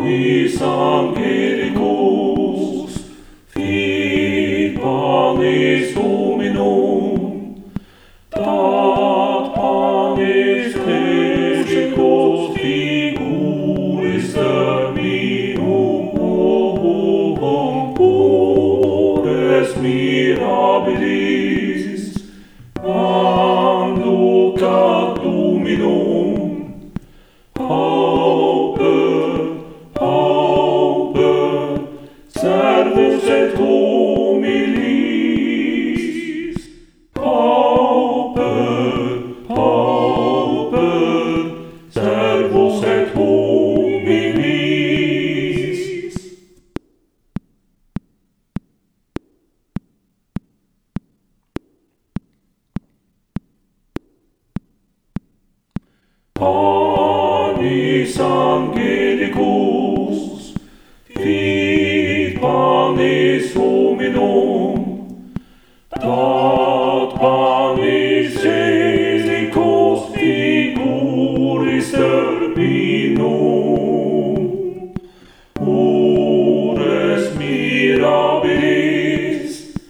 Panis angelicus, fit panis Dominum, dat panis clericus figuris terminum, pures mirabilis, manducat Dominum. Pauper, servus et humilis. Pauper, servus et humilis. Panis angelicus, fit panis Dominum, dat panis celicus figuris terminum, pures mirabilis,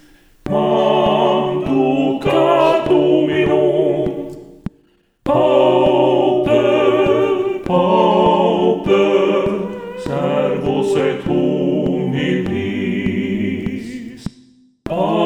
manducat Dominum. Pauper, servus et humilis.